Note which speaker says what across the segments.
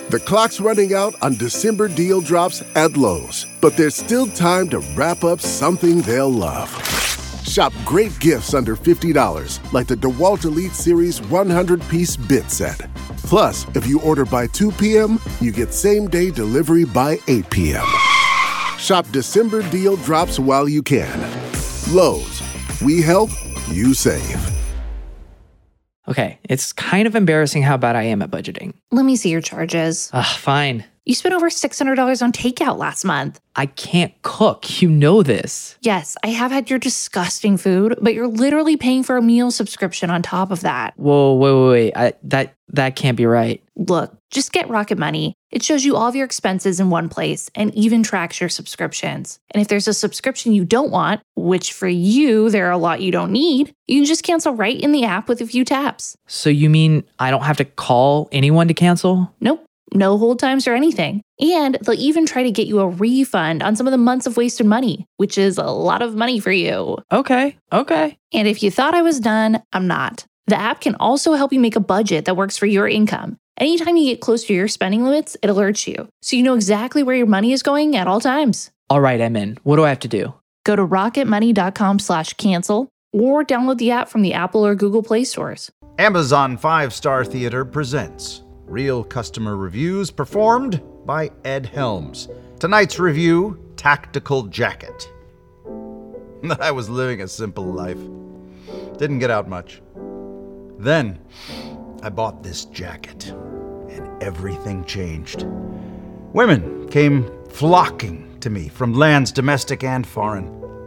Speaker 1: The clock's running out on December deal drops at Lowe's, but there's still time to wrap up something they'll love. Shop great gifts under $50, like the DeWalt Elite Series 100-piece bit set. Plus, if you order by 2 p.m., you get same-day delivery by 8 p.m. Shop December deal drops while you can. Lowe's. We help, you save.
Speaker 2: Okay, it's kind of embarrassing how bad I am at budgeting.
Speaker 3: Let me see your charges.
Speaker 2: Fine.
Speaker 3: You spent over $600 on takeout last month.
Speaker 2: I can't cook. You know this.
Speaker 3: Yes, I have had your disgusting food, but you're literally paying for a meal subscription on top of that.
Speaker 2: Whoa, wait. That can't be right.
Speaker 3: Look, just get Rocket Money. It shows you all of your expenses in one place and even tracks your subscriptions. And if there's a subscription you don't want, which for you, there are a lot you don't need, you can just cancel right in the app with a few taps.
Speaker 2: So you mean I don't have to call anyone to cancel?
Speaker 3: Nope. No hold times or anything. And they'll even try to get you a refund on some of the months of wasted money, which is a lot of money for you.
Speaker 2: Okay.
Speaker 3: And if you thought I was done, I'm not. The app can also help you make a budget that works for your income. Anytime you get close to your spending limits, it alerts you, so you know exactly where your money is going at all times.
Speaker 2: All right, I'm in. What do I have to do?
Speaker 3: Go to rocketmoney.com/cancel or download the app from the Apple or Google Play stores.
Speaker 4: Amazon 5-Star Theater presents real customer reviews performed by Ed Helms. Tonight's review, Tactical Jacket. I was living a simple life. Didn't get out much. Then, I bought this jacket, and everything changed. Women came flocking to me from lands domestic and foreign.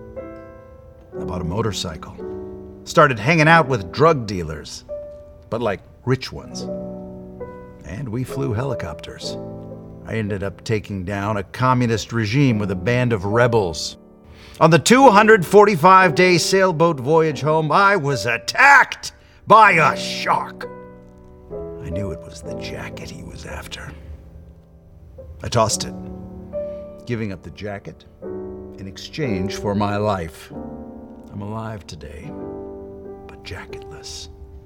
Speaker 4: I bought a motorcycle. Started hanging out with drug dealers, but like rich ones. And we flew helicopters. I ended up taking down a communist regime with a band of rebels. On the 245-day sailboat voyage home, I was attacked by a shark. I knew it was the jacket he was after. I tossed it, giving up the jacket in exchange for my life. I'm alive today, but jacketless.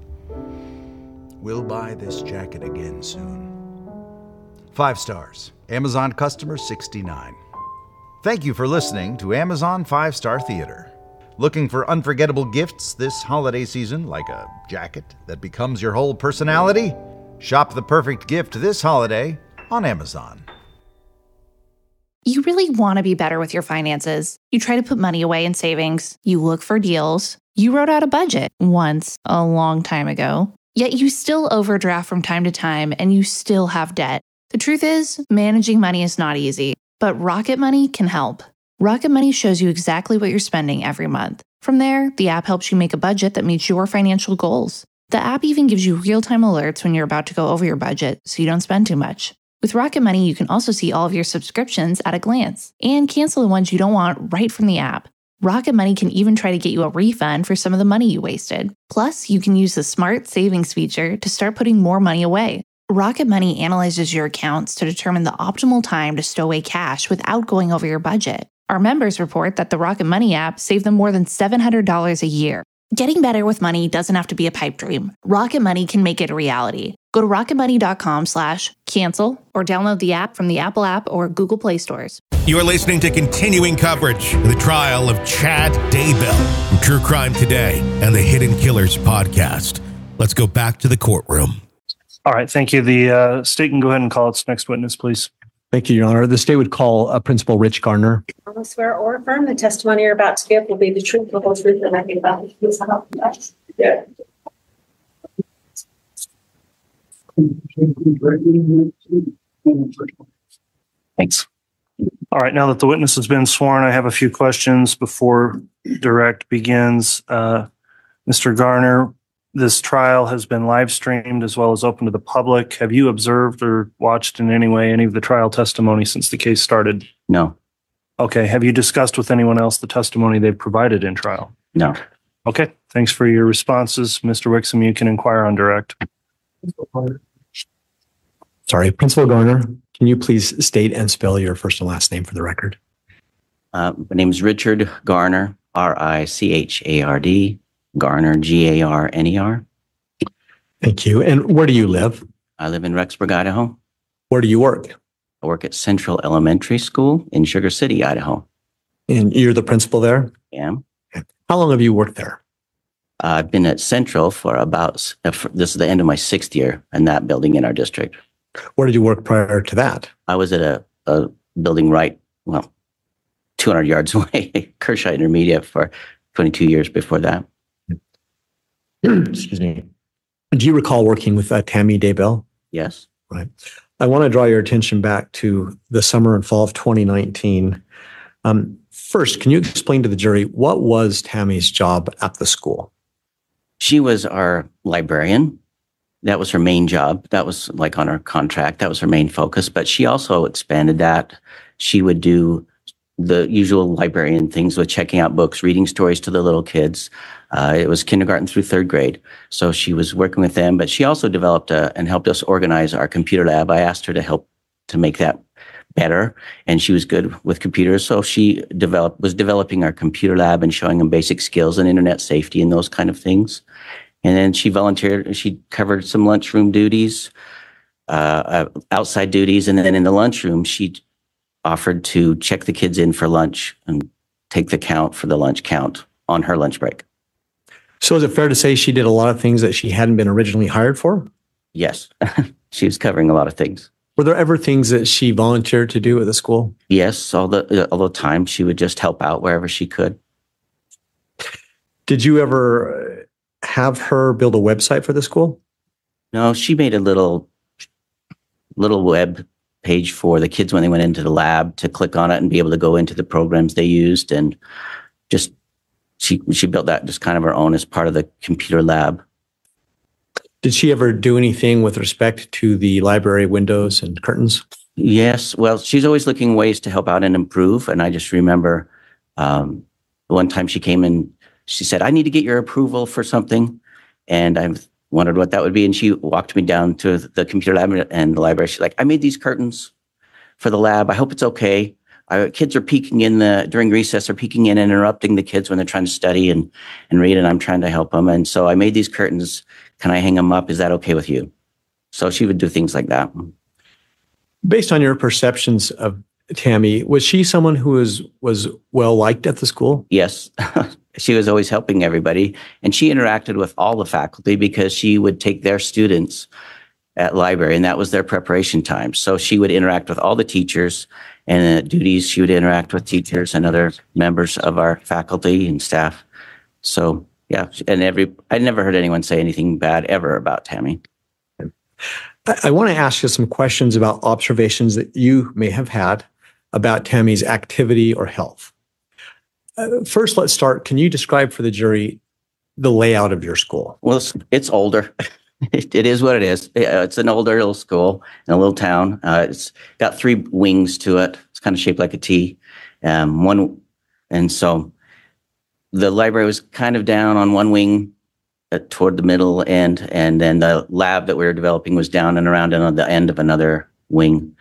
Speaker 4: We'll buy this jacket again soon. 5 stars. Amazon customer 69. Thank you for listening to Amazon 5-Star Theater. Looking for unforgettable gifts this holiday season, like a jacket that becomes your whole personality? Shop the perfect gift this holiday on Amazon.
Speaker 3: You really want to be better with your finances. You try to put money away in savings. You look for deals. You wrote out a budget once, a long time ago. Yet you still overdraft from time to time and you still have debt. The truth is, managing money is not easy, but Rocket Money can help. Rocket Money shows you exactly what you're spending every month. From there, the app helps you make a budget that meets your financial goals. The app even gives you real-time alerts when you're about to go over your budget so you don't spend too much. With Rocket Money, you can also see all of your subscriptions at a glance and cancel the ones you don't want right from the app. Rocket Money can even try to get you a refund for some of the money you wasted. Plus, you can use the Smart Savings feature to start putting more money away. Rocket Money analyzes your accounts to determine the optimal time to stow away cash without going over your budget. Our members report that the Rocket Money app saved them more than $700 a year. Getting better with money doesn't have to be a pipe dream. Rocket Money can make it a reality. Go to rocketmoney.com/cancel or download the app from the Apple app or Google Play stores.
Speaker 5: You are listening to continuing coverage of the trial of Chad Daybell from True Crime Today and the Hidden Killers podcast. Let's go back to the courtroom.
Speaker 6: All right, thank you. The state can go ahead and call its next witness, please.
Speaker 7: Thank you, Your Honor. The state would call Principal Rich Garner.
Speaker 8: I swear or affirm the testimony you're about to give will be the truth, the whole truth, and nothing but the truth. Yeah.
Speaker 6: Thanks. All right, now that the witness has been sworn, I have a few questions before direct begins. Mr. Garner, this trial has been live streamed as well as open to the public. Have you observed or watched in any way any of the trial testimony since the case started?
Speaker 9: No.
Speaker 6: Okay. Have you discussed with anyone else the testimony they've provided in trial?
Speaker 9: No.
Speaker 6: Okay. Thanks for your responses. Mr. Wixom, you can inquire on direct.
Speaker 7: Sorry, Principal Garner, can you please state and spell your first and last name for the record?
Speaker 9: My name is Richard Garner, Richard. Garner, Garner.
Speaker 7: Thank you. And where do you live?
Speaker 9: I live in Rexburg, Idaho.
Speaker 7: Where do you work?
Speaker 9: I work at Central Elementary School in Sugar City, Idaho.
Speaker 7: And you're the principal there?
Speaker 9: Yeah.
Speaker 7: How long have you worked there?
Speaker 9: I've been at Central for this is the end of my 6th year in that building in our district.
Speaker 7: Where did you work prior to that?
Speaker 9: I was at a building 200 yards away, Kershaw Intermediate, for 22 years before that.
Speaker 7: Excuse me. Do you recall working with Tammy Daybell?
Speaker 9: Yes.
Speaker 7: Right. I want to draw your attention back to the summer and fall of 2019. First, can you explain to the jury what was Tammy's job at the school?
Speaker 9: She was our librarian. That was her main job. That was like on her contract. That was her main focus. But she also expanded that. She would do the usual librarian things with checking out books, reading stories to the little kids. It was kindergarten through 3rd grade. So she was working with them, but she also developed and helped us organize our computer lab. I asked her to help to make that better, and she was good with computers. So she was developing our computer lab and showing them basic skills and internet safety and those kind of things. And then she volunteered. She covered some lunchroom duties, outside duties, and then in the lunchroom, she offered to check the kids in for lunch and take the count for the lunch count on her lunch break.
Speaker 7: So is it fair to say she did a lot of things that she hadn't been originally hired for?
Speaker 9: Yes. She was covering a lot of things.
Speaker 7: Were there ever things that she volunteered to do at the school?
Speaker 9: Yes. All the time she would just help out wherever she could.
Speaker 7: Did you ever have her build a website for the school?
Speaker 9: No, she made a little web page for the kids when they went into the lab to click on it and be able to go into the programs they used, and just she built that just kind of her own as part of the computer lab.
Speaker 7: Did she ever do anything with respect to the library windows and curtains?
Speaker 9: Yes. Well, she's always looking ways to help out and improve. And I just remember one time she came in, she said, "I need to get your approval for something." And I wondered what that would be. And she walked me down to the computer lab and the library. She's like, "I made these curtains for the lab. I hope it's okay. Kids are peeking in during recess, are peeking in and interrupting the kids when they're trying to study and read, and I'm trying to help them. And so I made these curtains. Can I hang them up? Is that okay with you?" So she would do things like that.
Speaker 7: Based on your perceptions of Tammy, was she someone who was well liked at the school?
Speaker 9: Yes. She was always helping everybody. And she interacted with all the faculty because she would take their students at library, and that was their preparation time. So she would interact with all the teachers, and at duties, she would interact with teachers and other members of our faculty and staff. So, yeah, and I never heard anyone say anything bad ever about Tammy.
Speaker 7: I want to ask you some questions about observations that you may have had about Tammy's activity or health. First, let's start. Can you describe for the jury the layout of your school?
Speaker 9: Well, it's older. It is what it is. It's an older little school in a little town. It's got 3 wings to it. It's kind of shaped like a T. And so the library was kind of down on one wing toward the middle end, and then the lab that we were developing was down and around on the end of another wing.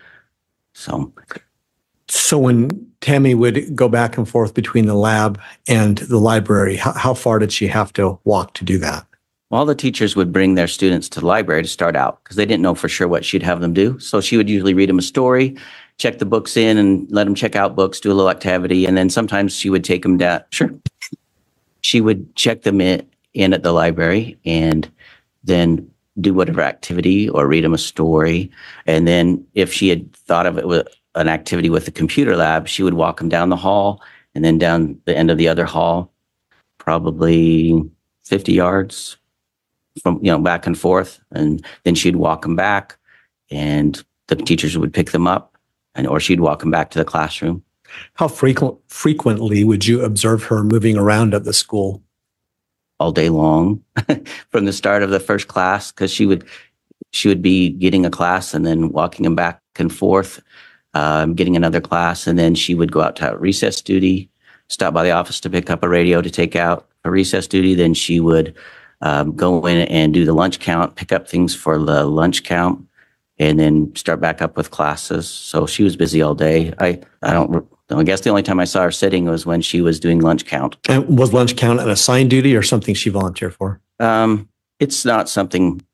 Speaker 7: So when Tammy would go back and forth between the lab and the library, how far did she have to walk to do that?
Speaker 9: All the teachers would bring their students to the library to start out because they didn't know for sure what she'd have them do. So she would usually read them a story, check the books in, and let them check out books, do a little activity. And then sometimes she would take them down. Sure. She would check them in at the library and then do whatever activity or read them a story. And then if she had thought of it with an activity with the computer lab, she would walk them down the hall and then down the end of the other hall, probably 50 yards from, back and forth. And then she'd walk them back and the teachers would pick them up, or she'd walk them back to the classroom.
Speaker 7: How frequently would you observe her moving around at the school?
Speaker 9: All day long from the start of the first class, because she would be getting a class and then walking them back and forth, getting another class, and then she would go out to recess duty, stop by the office to pick up a radio to take out for recess duty. Then she would go in and do the lunch count, pick up things for the lunch count, and then start back up with classes. So she was busy all day. I guess the only time I saw her sitting was when she was doing lunch count.
Speaker 7: And was lunch count an assigned duty or something she volunteered for?
Speaker 9: It's not something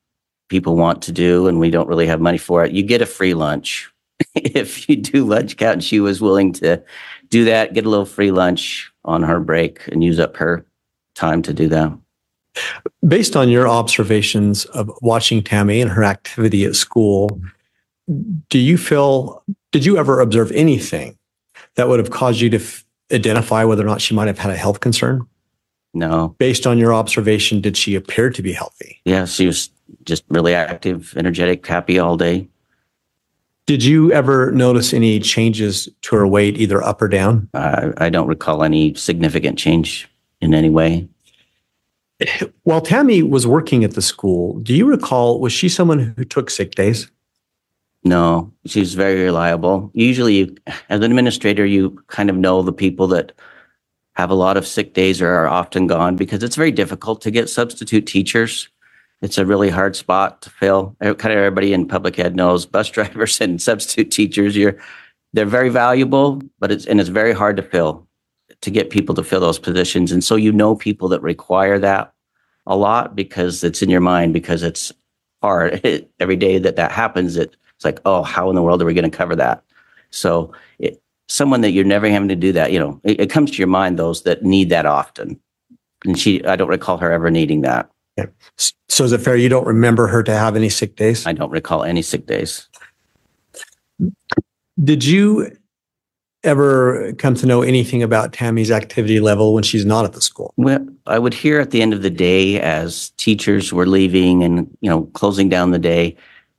Speaker 9: people want to do, and we don't really have money for it. You get a free lunch if you do lunch count, and she was willing to do that, get a little free lunch on her break and use up her time to do that.
Speaker 7: Based on your observations of watching Tammy and her activity at school, did you ever observe anything that would have caused you to identify whether or not she might have had a health concern?
Speaker 9: No.
Speaker 7: Based on your observation, did she appear to be healthy?
Speaker 9: Yeah, she was just really active, energetic, happy all day.
Speaker 7: Did you ever notice any changes to her weight, either up or down?
Speaker 9: I don't recall any significant change in any way.
Speaker 7: While Tammy was working at the school, do you recall, was she someone who took sick days?
Speaker 9: No, she was very reliable. Usually, as an administrator, you kind of know the people that have a lot of sick days or are often gone, because it's very difficult to get substitute teachers. It's a really hard spot to fill. Kind of everybody in public ed knows bus drivers and substitute teachers. They're very valuable, but it's very hard to fill, to get people to fill those positions. And so you know people that require that a lot because it's in your mind, because it's hard. Every day that happens, it's like, oh, how in the world are we going to cover that? So someone that you're never having to do that, it comes to your mind, those that need that often. And I don't recall her ever needing that.
Speaker 7: Yeah. So is it fair you don't remember her to have any sick days?
Speaker 9: I don't recall any sick days.
Speaker 7: Did you ever come to know anything about Tammy's activity level when she's not at the school?
Speaker 9: Well, I would hear at the end of the day as teachers were leaving and, closing down the day.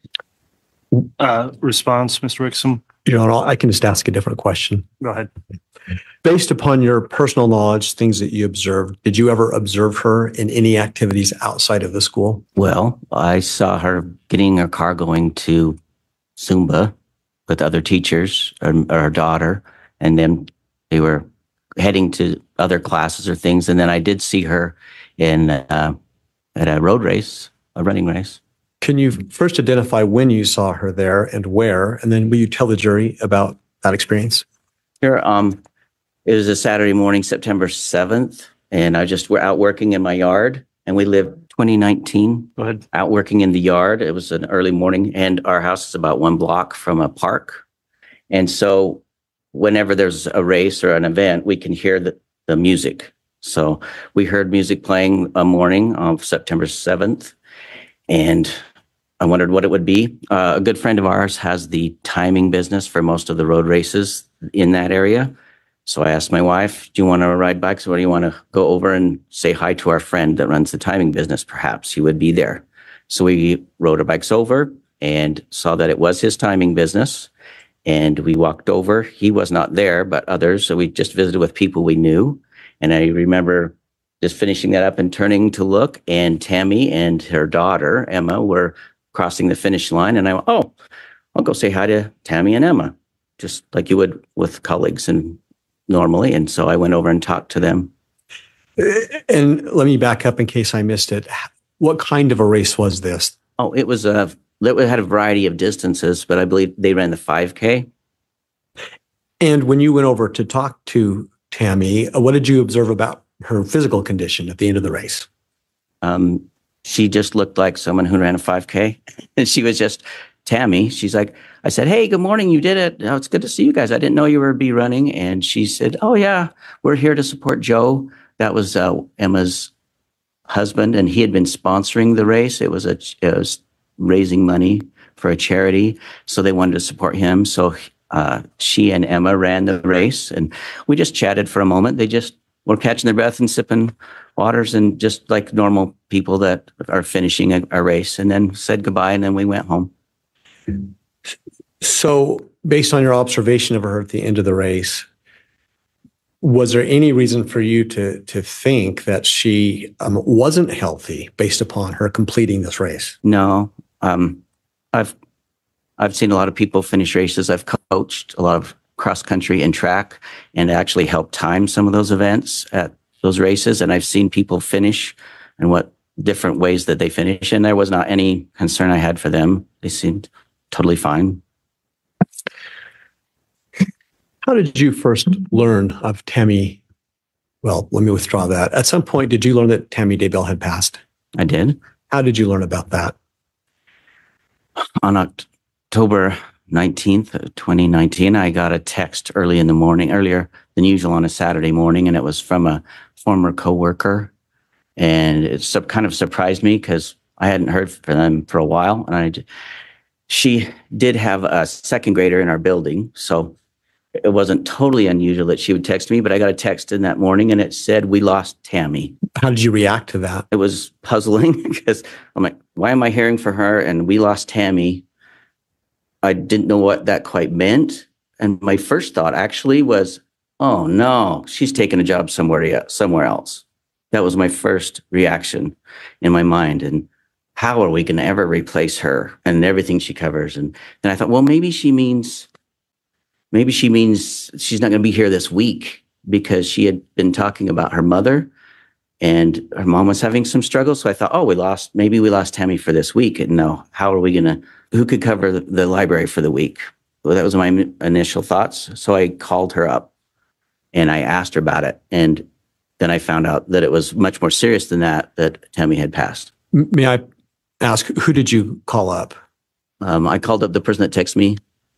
Speaker 6: Response, Mr. Wixom?
Speaker 7: I can just ask a different question.
Speaker 6: Go ahead.
Speaker 7: Based upon your personal knowledge, things that you observed, did you ever observe her in any activities outside of the school?
Speaker 9: Well, I saw her getting her car going to Zumba with other teachers, or her daughter, and then they were heading to other classes or things. And then I did see her at a road race, a running race.
Speaker 7: Can you first identify when you saw her there and where, and then will you tell the jury about that experience?
Speaker 9: Sure. It was a Saturday morning, September 7th, and we're out working in my yard, and we lived 2019.
Speaker 6: Go ahead.
Speaker 9: Out working in the yard. It was an early morning, and our house is about 1 block from a park. And so whenever there's a race or an event, we can hear the music. So we heard music playing a morning of September 7th, and I wondered what it would be. A good friend of ours has the timing business for most of the road races in that area. So I asked my wife, do you want to ride bikes, or do you want to go over and say hi to our friend that runs the timing business? Perhaps he would be there. So we rode our bikes over and saw that it was his timing business. And we walked over. He was not there, but others. So we just visited with people we knew. And I remember just finishing that up and turning to look, and Tammy and her daughter, Emma, were crossing the finish line. And I went, oh, I'll go say hi to Tammy and Emma, just like you would with colleagues and normally. And so I went over and talked to them.
Speaker 7: And let me back up in case I missed it. What kind of a race was this?
Speaker 9: Oh, it had a variety of distances, but I believe they ran the 5K.
Speaker 7: And when you went over to talk to Tammy, what did you observe about her physical condition at the end of the race?
Speaker 9: She just looked like someone who ran a 5K. And she was just Tammy. She's like, I said, hey, good morning. You did it. Oh, it's good to see you guys. I didn't know you were be running. And she said, oh, yeah, we're here to support Joe. That was Emma's husband, and he had been sponsoring the race. It was raising money for a charity. So they wanted to support him. So she and Emma ran the race, and we just chatted for a moment. They just were catching their breath and sipping waters, and just like normal people that are finishing a race, and then said goodbye, and then we went home.
Speaker 7: So based on your observation of her at the end of the race, was there any reason for you to think that she wasn't healthy based upon her completing this race?
Speaker 9: No. I've seen a lot of people finish races. I've coached a lot of cross country and track, and actually helped time some of those events at those races. And I've seen people finish and what different ways that they finish. And there was not any concern I had for them. They seemed totally fine.
Speaker 7: How did you first learn of Tammy? Well, let me withdraw that. At some point, did you learn that Tammy Daybell had passed?
Speaker 9: I did.
Speaker 7: How did you learn about that?
Speaker 9: On October 19th, 2019, I got a text earlier than usual on a Saturday morning, and it was from a former coworker. And it kind of surprised me because I hadn't heard from them for a while. And she did have a second grader in our building, so it wasn't totally unusual that she would text me, but I got a text in that morning and it said, "We lost Tammy."
Speaker 7: How did you react to that?
Speaker 9: It was puzzling because I'm like, why am I hearing from her and we lost Tammy? I didn't know what that quite meant. And my first thought actually was, oh no, she's taken a job somewhere else. That was my first reaction in my mind. And how are we going to ever replace her and everything she covers? And then I thought, well, maybe she means she's not going to be here this week, because she had been talking about her mother and her mom was having some struggles. So I thought, maybe we lost Tammy for this week. And no, who could cover the library for the week? Well, that was my initial thoughts. So I called her up and I asked her about it. And then I found out that it was much more serious than that Tammy had passed.
Speaker 7: May I ask, who did you call up?
Speaker 9: I called up the person that texted me.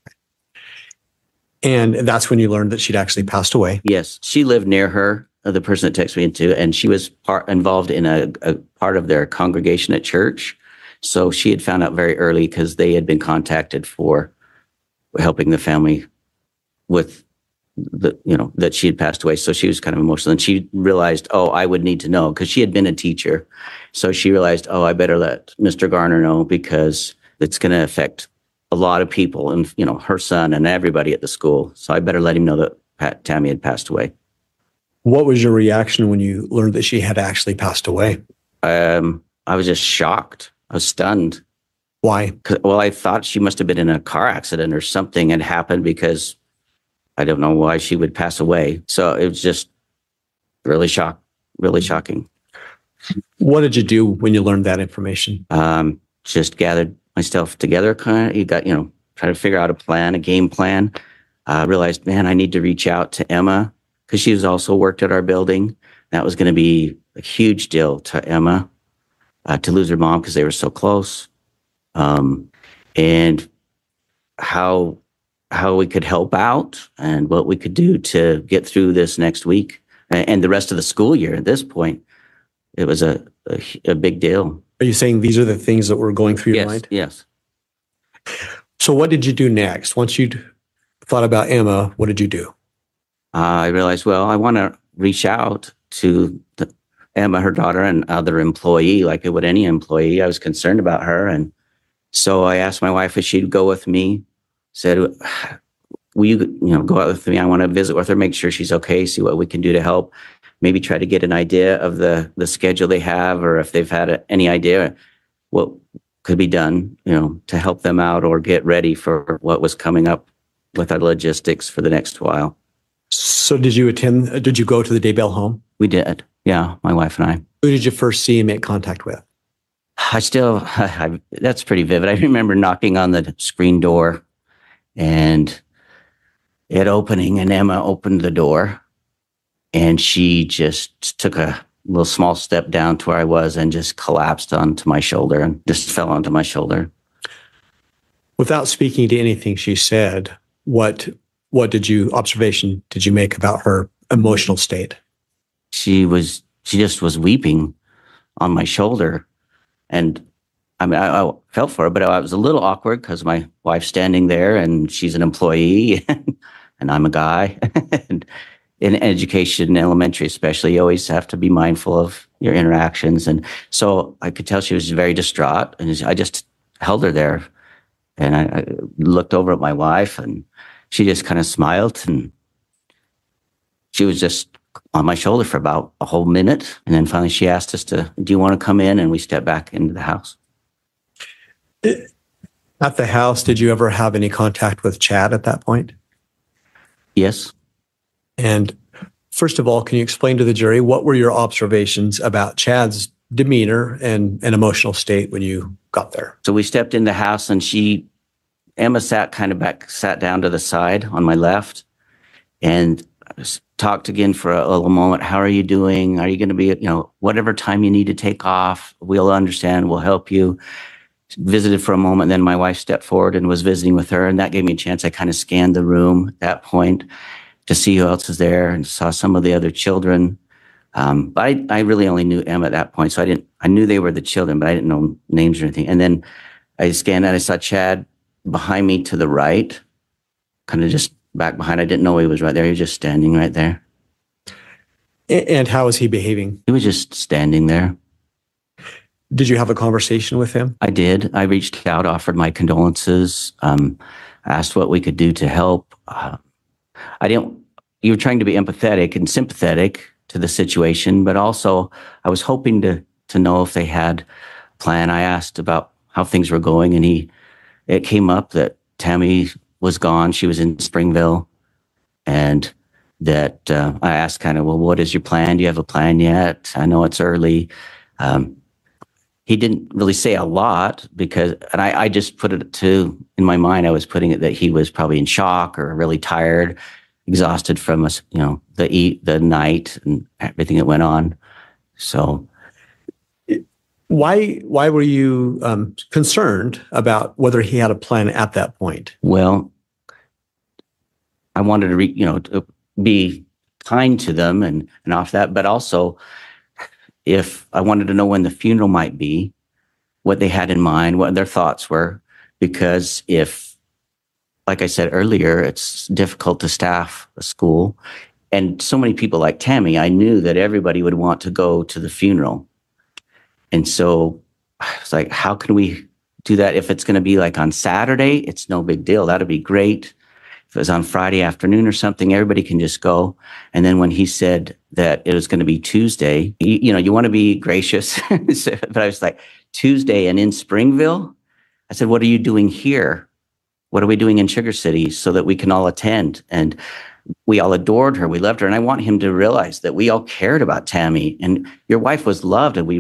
Speaker 7: And that's when you learned that she'd actually passed away.
Speaker 9: Yes. She lived near her, the person that texted me too, and she was involved in a part of their congregation at church. So she had found out very early because they had been contacted for helping the family with that she had passed away. So she was kind of emotional, and she realized, I would need to know, because she had been a teacher. So she realized, I better let Mr. Garner know, because it's going to affect a lot of people and, her son and everybody at the school. So I better let him know that Tammy had passed away.
Speaker 7: What was your reaction when you learned that she had actually passed away?
Speaker 9: I was just shocked. I was stunned.
Speaker 7: Why?
Speaker 9: Well, I thought she must have been in a car accident or something had happened, because I don't know why she would pass away. So it was just really shocking.
Speaker 7: What did you do when you learned that information?
Speaker 9: Just gathered myself together, try to figure out a game plan. Realized, man, I need to reach out to Emma, because she was also worked at our building. That was going to be a huge deal to Emma, to lose her mom, because they were so close. And how we could help out and what we could do to get through this next week and the rest of the school year. At this point, it was a big deal.
Speaker 7: Are you saying these are the things that were going through your mind?
Speaker 9: Yes.
Speaker 7: So what did you do next? Once you'd thought about Emma, what did you do?
Speaker 9: I realized, I want to reach out to Emma, her daughter, and other employee, like I would any employee. I was concerned about her. And so I asked my wife if she'd go with me. Said, will you, go out with me? I want to visit with her, make sure she's okay, see what we can do to help. Maybe try to get an idea of the schedule they have, or if they've had any idea what could be done, to help them out or get ready for what was coming up with our logistics for the next while.
Speaker 7: So did you go to the Daybell home?
Speaker 9: We did. Yeah, my wife and I.
Speaker 7: Who did you first see and make contact with?
Speaker 9: That's pretty vivid. I remember knocking on the screen door and it opening, and Emma opened the door, and she just took a little small step down to where I was and just collapsed onto my shoulder and just fell onto my shoulder.
Speaker 7: Without speaking to anything she said, what observation did you make about her emotional state?
Speaker 9: She just was weeping on my shoulder. And I felt for her, but I was a little awkward because my wife's standing there and she's an employee and I'm a guy. And in education, elementary especially, you always have to be mindful of your interactions. And so I could tell she was very distraught, and I just held her there. And I looked over at my wife, and she just kind of smiled, and she was just on my shoulder for about a whole minute. And then finally she asked us do you want to come in? And we stepped back into the house.
Speaker 7: At the house, did you ever have any contact with Chad at that point?
Speaker 9: Yes.
Speaker 7: And first of all, can you explain to the jury what were your observations about Chad's demeanor and emotional state when you got there?
Speaker 9: So we stepped in the house, and Emma sat down to the side on my left, and talked again for a little moment. How are you doing? Are you going to be, whatever time you need to take off, we'll understand, we'll help you. visited for a moment. Then my wife stepped forward and was visiting with her. And that gave me a chance. I kind of scanned the room at that point to see who else was there and saw some of the other children. But I really only knew Emma at that point. So I knew they were the children, but I didn't know names or anything. And then I scanned and I saw Chad behind me to the right, kind of just back behind. I didn't know he was right there. He was just standing right there.
Speaker 7: And how was he behaving?
Speaker 9: He was just standing there.
Speaker 7: Did you have a conversation with him?
Speaker 9: I did. I reached out, offered my condolences, asked what we could do to help. You were trying to be empathetic and sympathetic to the situation, but also I was hoping to know if they had a plan. I asked about how things were going, and it came up that Tammy was gone. She was in Springville, and that I asked kind of, well, what is your plan? Do you have a plan yet? I know it's early. He didn't really say a lot and I just put it in my mind, I was putting it that he was probably in shock or really tired, exhausted from us, the night and everything that went on. So
Speaker 7: why were you concerned about whether he had a plan at that point?
Speaker 9: Well, I wanted to be kind to them and off that, but also if I wanted to know when the funeral might be, what they had in mind, what their thoughts were, because like I said earlier, it's difficult to staff a school, and so many people like Tammy, I knew that everybody would want to go to the funeral. And so I was like, how can we do that? If it's going to be like on Saturday, it's no big deal. That'd be great. If it was on Friday afternoon or something, everybody can just go. And then when he said that it was going to be Tuesday, you want to be gracious. But I was like, Tuesday and in Springville? I said, what are you doing here? What are we doing in Sugar City so that we can all attend? And we all adored her. We loved her. And I want him to realize that we all cared about Tammy, and your wife was loved. And we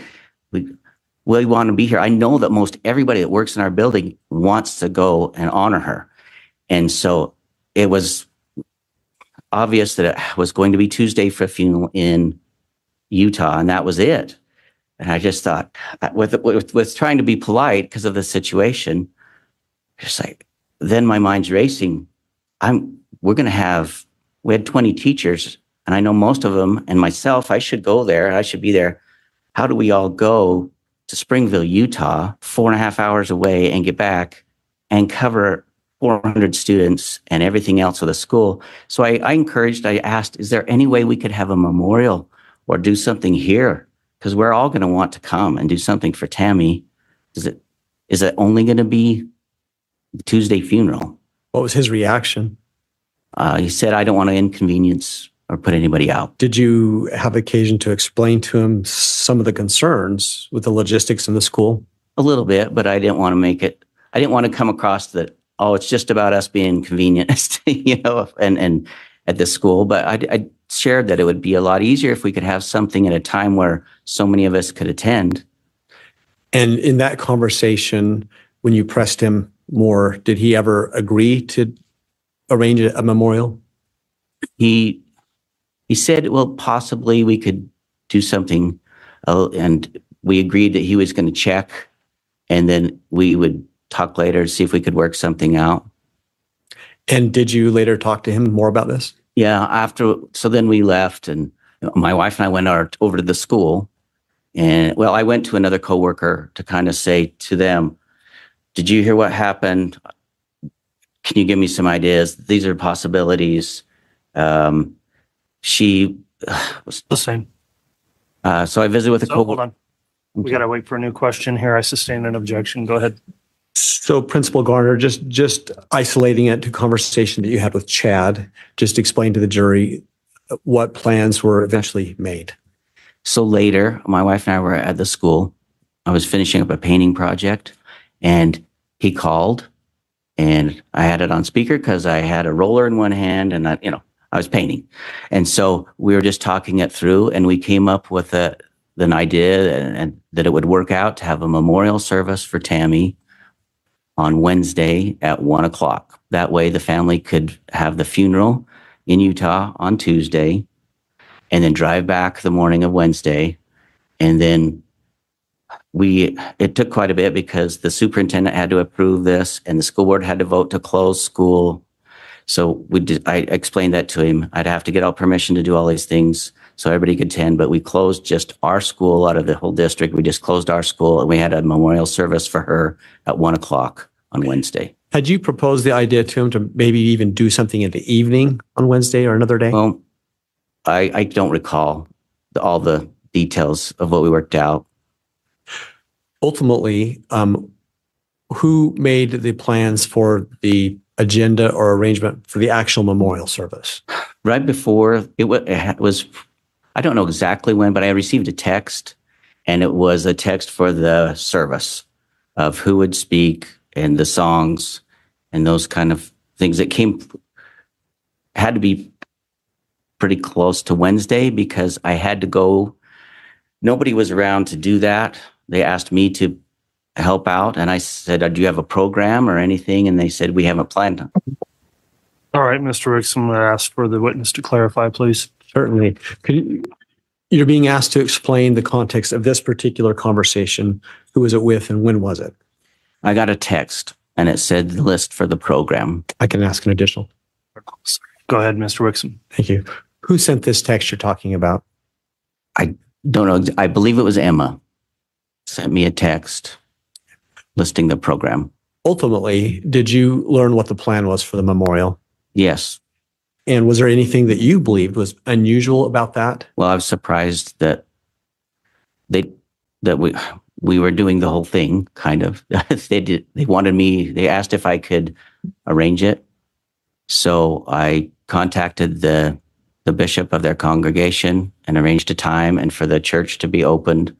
Speaker 9: want to be here. I know that most everybody that works in our building wants to go and honor her. And so it was obvious that it was going to be Tuesday for a funeral in Utah, and that was it. And I just thought, with trying to be polite because of the situation, just like, then my mind's racing. We had 20 teachers, and I know most of them, and myself, I should go there. I should be there. How do we all go to Springville, Utah, 4.5 hours away, and get back and cover 400 students and everything else of the school? So I asked, is there any way we could have a memorial or do something here? Because we're all going to want to come and do something for Tammy. Is it only going to be the Tuesday funeral?
Speaker 7: What was his reaction?
Speaker 9: He said, I don't want to inconvenience or put anybody out.
Speaker 7: Did you have occasion to explain to him some of the concerns with the logistics in the school?
Speaker 9: A little bit, but I didn't want to come across that, oh, it's just about us being convenient, and at the school. But I shared that it would be a lot easier if we could have something at a time where so many of us could attend.
Speaker 7: And in that conversation, when you pressed him more, did he ever agree to arrange a memorial?
Speaker 9: He said, well, possibly we could do something, and we agreed that he was going to check, and then we would talk later to see if we could work something out.
Speaker 7: And did you later talk to him more about this?
Speaker 9: Yeah, so then we left, and my wife and I went over to the school, and I went to another coworker to kind of say to them, did you hear what happened? Can you give me some ideas? These are possibilities. She was
Speaker 6: the same.
Speaker 9: So I visited with a coworker.
Speaker 6: Hold on. We got to wait for a new question here. I sustained an objection. Go ahead.
Speaker 7: So Principal Garner, just isolating it to conversation that you had with Chad, just explain to the jury what plans were eventually made.
Speaker 9: So later, my wife and I were at the school. I was finishing up a painting project, and he called, and I had it on speaker because I had a roller in one hand, and I was painting. And so we were just talking it through, and we came up with an idea and that it would work out to have a memorial service for Tammy on Wednesday at 1:00. That way the family could have the funeral in Utah on Tuesday and then drive back the morning of Wednesday and then it took quite a bit because the superintendent had to approve this and the school board had to vote to close school. So I explained that to him. I'd have to get all permission to do all these things so everybody could attend, but we closed just our school out of the whole district. We just closed our school and we had a memorial service for her at 1:00 on Wednesday.
Speaker 7: Had you proposed the idea to him to maybe even do something in the evening on Wednesday or another day?
Speaker 9: Well, I don't recall all the details of what we worked out.
Speaker 7: Ultimately, who made the plans for the agenda or arrangement for the actual memorial service?
Speaker 9: Right before it was, I don't know exactly when, but I received a text, and it was a text for the service of who would speak and the songs and those kind of things. It had to be pretty close to Wednesday because I had to go. Nobody was around to do that. They asked me to help out, and I said, do you have a program or anything? And they said, we haven't planned on.
Speaker 6: All right, Mr. Ricks, I'm going to ask for the witness to clarify, please.
Speaker 7: Certainly. You're being asked to explain the context of this particular conversation. Who was it with and when was it?
Speaker 9: I got a text, and it said the list for the program.
Speaker 7: I can ask an additional.
Speaker 6: Go ahead, Mr. Wixom.
Speaker 7: Thank you. Who sent this text you're talking about?
Speaker 9: I don't know. I believe it was Emma. Sent me a text listing the program.
Speaker 7: Ultimately, did you learn what the plan was for the memorial?
Speaker 9: Yes.
Speaker 7: And was there anything that you believed was unusual about that?
Speaker 9: Well, I was surprised that we were doing the whole thing, kind of. They asked if I could arrange it. So I contacted the bishop of their congregation and arranged a time and for the church to be opened.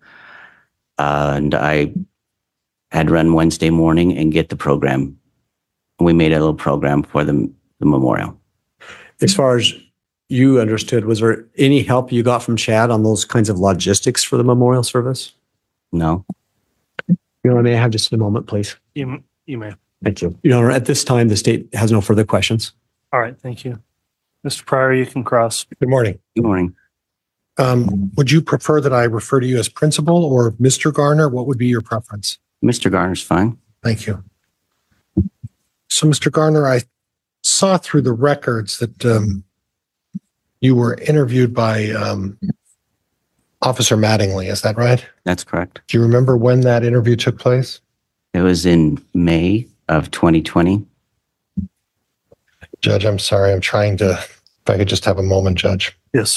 Speaker 9: And I had run Wednesday morning and get the program. We made a little program for the memorial. As
Speaker 7: far as you understood, was there any help you got from Chad on those kinds of logistics for the memorial service?
Speaker 9: No.
Speaker 7: Your Honor, may I have just a moment, please?
Speaker 6: You may.
Speaker 7: Thank you. Your Honor, at this time, the state has no further questions.
Speaker 6: All right, thank you. Mr. Pryor, you can cross.
Speaker 10: Good morning.
Speaker 9: Good morning.
Speaker 10: Would you prefer that I refer to you as principal or Mr. Garner? What would be your preference?
Speaker 9: Mr. Garner's fine.
Speaker 10: Thank you. So, Mr. Garner, I saw through the records that you were interviewed by Officer Mattingly. Is that right?
Speaker 9: That's correct.
Speaker 10: Do you remember when that interview took place?
Speaker 9: It was in May of 2020.
Speaker 10: Judge, I'm sorry. I'm trying to, if I could just have a moment, Judge.
Speaker 6: Yes.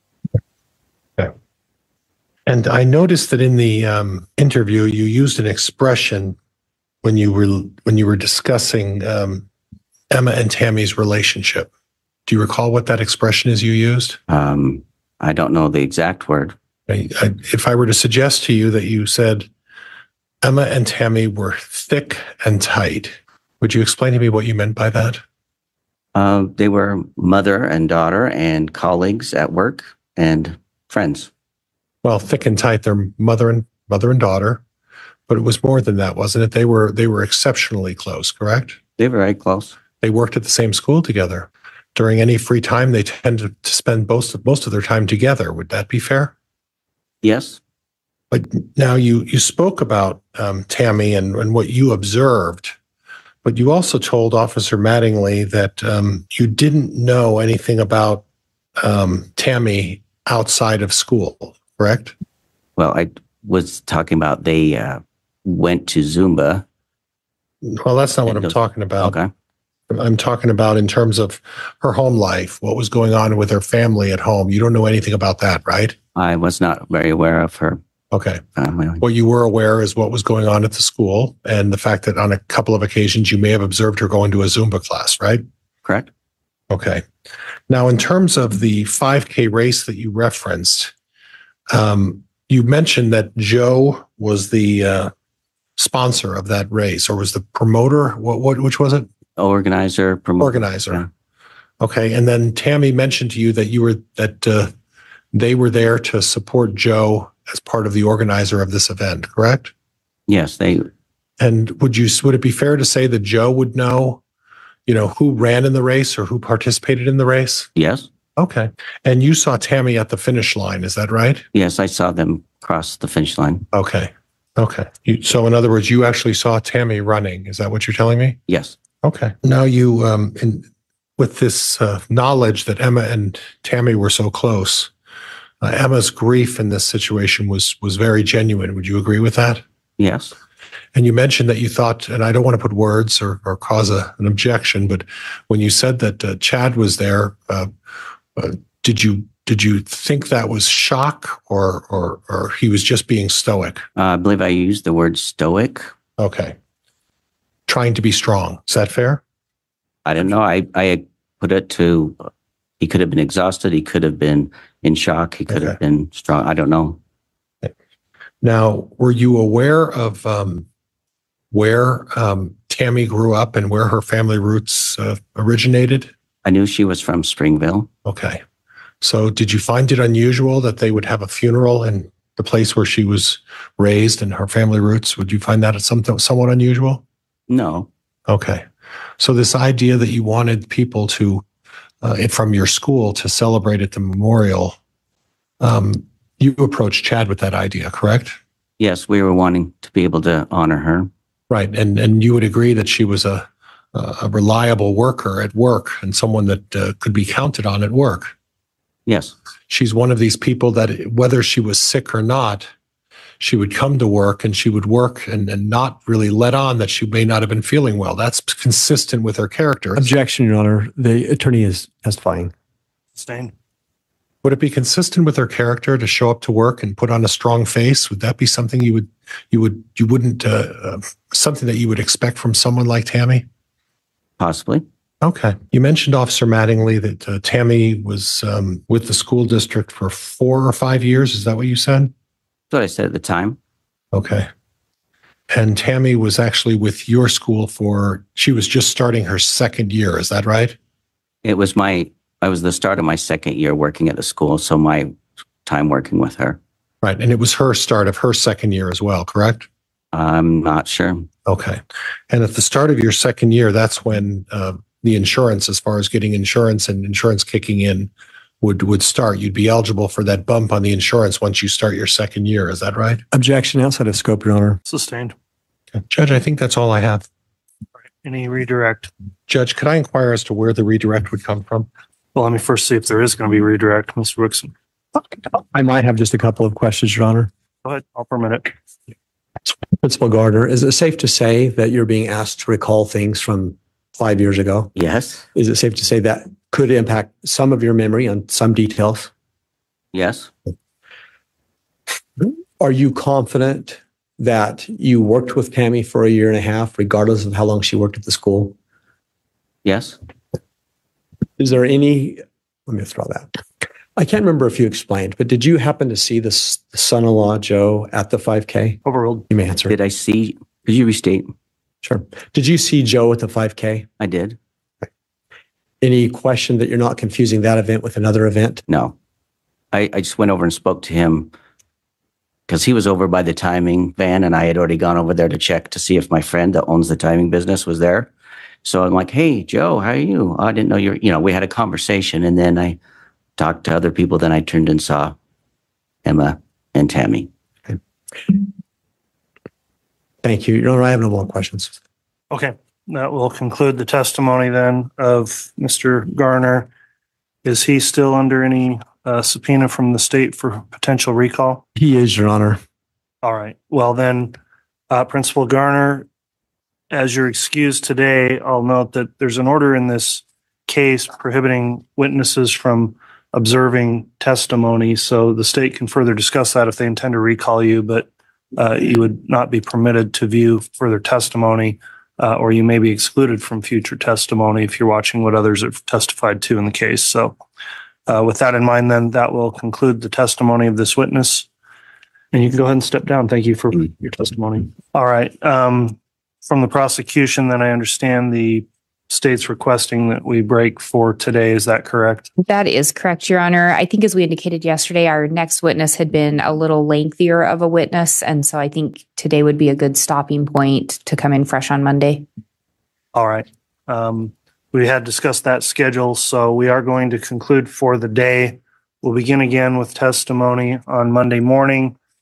Speaker 10: Okay. And I noticed that in the interview, you used an expression when you were discussing Emma and Tammy's relationship. Do you recall what that expression is you used?
Speaker 9: I don't know the exact word.
Speaker 10: If I were to suggest to you that you said Emma and Tammy were thick and tight, would you explain to me what you meant by that?
Speaker 9: They were mother and daughter and colleagues at work and friends.
Speaker 10: Well, thick and tight, they're mother and daughter, but it was more than that, wasn't it? They were exceptionally close, correct?
Speaker 9: They were very close.
Speaker 10: They worked at the same school together. During any free time, they tended to spend most of their time together. Would that be fair?
Speaker 9: Yes.
Speaker 10: But now you spoke about Tammy and what you observed, but you also told Officer Mattingly that you didn't know anything about Tammy outside of school, correct?
Speaker 9: Well, I was talking about they went to Zumba.
Speaker 10: Well, that's not what I'm talking about.
Speaker 9: Okay.
Speaker 10: I'm talking about in terms of her home life, what was going on with her family at home. You don't know anything about that, right?
Speaker 9: I was not very aware of her.
Speaker 10: Okay. What you were aware is what was going on at the school and the fact that on a couple of occasions you may have observed her going to a Zumba class, right?
Speaker 9: Correct.
Speaker 10: Okay. Now, in terms of the 5K race that you referenced, you mentioned that Joe was the sponsor of that race, or was the promoter? Which was it?
Speaker 9: Organizer, promoter.
Speaker 10: Organizer.
Speaker 9: Yeah.
Speaker 10: Okay. And then Tammy mentioned to you that they were there to support Joe as part of the organizer of this event, correct?
Speaker 9: Yes,
Speaker 10: And would it be fair to say that Joe would know, who ran in the race or who participated in the race?
Speaker 9: Yes.
Speaker 10: Okay. And you saw Tammy at the finish line, is that right?
Speaker 9: Yes, I saw them cross the finish line.
Speaker 10: Okay. Okay. So in other words, you actually saw Tammy running. Is that what you're telling me?
Speaker 9: Yes.
Speaker 10: Okay. Now you, with this knowledge that Emma and Tammy were so close, Emma's grief in this situation was very genuine. Would you agree with that?
Speaker 9: Yes.
Speaker 10: And you mentioned that you thought, and I don't want to put words or cause an objection, but when you said that Chad was there, did you think that was shock or he was just being stoic?
Speaker 9: I believe I used the word stoic.
Speaker 10: Okay. Trying to be strong. Is that fair?
Speaker 9: I don't know. I put it to, he could have been exhausted. He could have been in shock. He could have been strong. I don't know.
Speaker 10: Now, were you aware of where Tammy grew up and where her family roots originated?
Speaker 9: I knew she was from Springville.
Speaker 10: Okay. So did you find it unusual that they would have a funeral in the place where she was raised and her family roots? Would you find that somewhat unusual?
Speaker 9: No.
Speaker 10: Okay. So this idea that you wanted people to, from your school to celebrate at the memorial, you approached Chad with that idea, correct?
Speaker 9: Yes, we were wanting to be able to honor her.
Speaker 10: Right. And you would agree that she was a reliable worker at work and someone that could be counted on at work.
Speaker 9: Yes.
Speaker 10: She's one of these people that whether she was sick or not, she would come to work and she would work and not really let on that she may not have been feeling well. That's consistent with her character.
Speaker 7: Objection, Your Honor. The attorney is testifying.
Speaker 6: Sustained.
Speaker 10: Would it be consistent with her character to show up to work and put on a strong face? Would that be something you wouldn't something that you would expect from someone like Tammy?
Speaker 9: Possibly.
Speaker 10: Okay. You mentioned, Officer Mattingly, that Tammy was with the school district for 4 or 5 years. Is that what you said?
Speaker 9: That's what I said at the time.
Speaker 10: Okay. And Tammy was actually with your school she was just starting her second year. Is that right?
Speaker 9: I was the start of my second year working at the school, so my time working with her.
Speaker 10: Right. And it was her start of her second year as well, correct?
Speaker 9: I'm not sure.
Speaker 10: Okay. And at the start of your second year, that's when the insurance, as far as getting insurance and insurance kicking in, would start. You'd be eligible for that bump on the insurance once you start your second year. Is that right?
Speaker 7: Objection outside of scope, Your Honor.
Speaker 6: Sustained.
Speaker 10: Okay. Judge, I think that's all I have.
Speaker 6: Any redirect?
Speaker 10: Judge, could I inquire as to where the redirect would come from?
Speaker 6: Well, let me first see if there is going to be redirect, Mr. Wixon.
Speaker 7: I might have just a couple of questions, Your Honor.
Speaker 6: Go ahead. I'll permit it.
Speaker 7: Principal Gardner, is it safe to say that you're being asked to recall things from 5 years ago?
Speaker 9: Yes.
Speaker 7: Is it safe to say that could impact some of your memory on some details?
Speaker 9: Yes.
Speaker 7: Are you confident that you worked with Tammy for 1.5 years, regardless of how long she worked at the school?
Speaker 9: Yes.
Speaker 7: Is there any, let me throw that. I can't remember if you explained, but did you happen to see the son-in-law, Joe, at the 5K?
Speaker 6: Overruled.
Speaker 7: You may answer.
Speaker 9: Did I see, could you restate?
Speaker 7: Sure. Did you see Joe at the 5K?
Speaker 9: I did.
Speaker 7: Any question that you're not confusing that event with another event?
Speaker 9: No. I just went over and spoke to him because he was over by the timing van and I had already gone over there to check to see if my friend that owns the timing business was there. So I'm like, hey, Joe, how are you? Oh, I didn't know we had a conversation and then I talked to other people. Then I turned and saw Emma and Tammy.
Speaker 7: Okay. Thank you. Your Honor, I have no more questions.
Speaker 6: Okay. That will conclude the testimony then of Mr. Garner. Is he still under any subpoena from the state for potential recall?
Speaker 7: He is, Your Honor.
Speaker 6: All right. Well, then, Principal Garner, as you're excused today, I'll note that there's an order in this case prohibiting witnesses from observing testimony. So the state can further discuss that if they intend to recall you, but you would not be permitted to view further testimony, or you may be excluded from future testimony if you're watching what others have testified to in the case. So with that in mind, then that will conclude the testimony of this witness. And you can go ahead and step down. Thank you for your testimony. All right. From the prosecution, then I understand the state's requesting that we break for today. Is that correct?
Speaker 11: That is correct, Your Honor. I think as we indicated yesterday, our next witness had been a little lengthier of a witness. And so I think today would be a good stopping point to come in fresh on Monday.
Speaker 6: All right. We had discussed that schedule, so we are going to conclude for the day. We'll begin again with testimony on Monday morning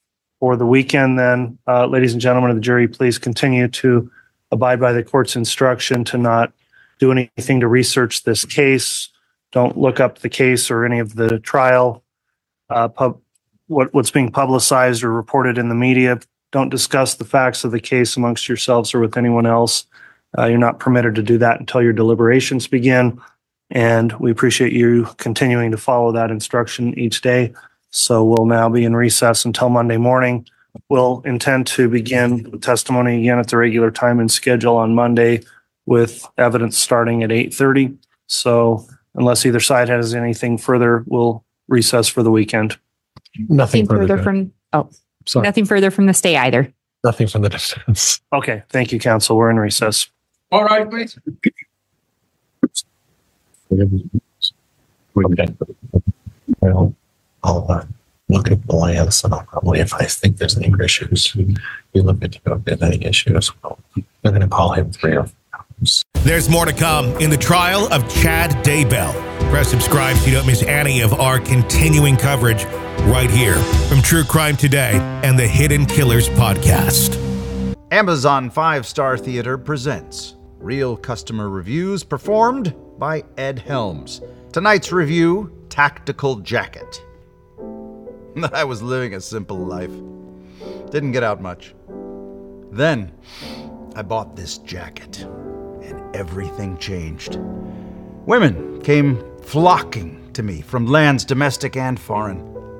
Speaker 6: for the weekend then. Ladies and gentlemen of the jury, please continue to abide by the court's instruction to not do anything to research this case. Don't look up the case or any of the trial, what's being publicized or reported in the media. Don't discuss the facts of the case amongst yourselves or with anyone else. You're not permitted to do that until your deliberations begin. And we appreciate you continuing to follow that instruction each day. So we'll now be in recess until Monday morning. We'll intend to begin the testimony again at the regular time and schedule on Monday with evidence starting at 8:30. So unless either side has anything further, we'll recess for the weekend.
Speaker 10: Nothing further
Speaker 11: Nothing further from the stay either.
Speaker 10: Nothing from the defense.
Speaker 6: Okay. Thank you, counsel. We're in recess.
Speaker 12: All right, please.
Speaker 10: Okay. Well, I'll look at the lands and I'll probably, if I think there's any issues, we look at any issues. Well, I'm going to call him 3 or 4 times.
Speaker 5: There's more to come in the trial of Chad Daybell. Press subscribe so you don't miss any of our continuing coverage right here from True Crime Today and the Hidden Killers podcast.
Speaker 4: Amazon 5-Star Theater presents Real Customer Reviews performed by Ed Helms. Tonight's review, Tactical Jacket. I was living a simple life. Didn't get out much. Then, I bought this jacket, and everything changed. Women came flocking to me from lands domestic and foreign.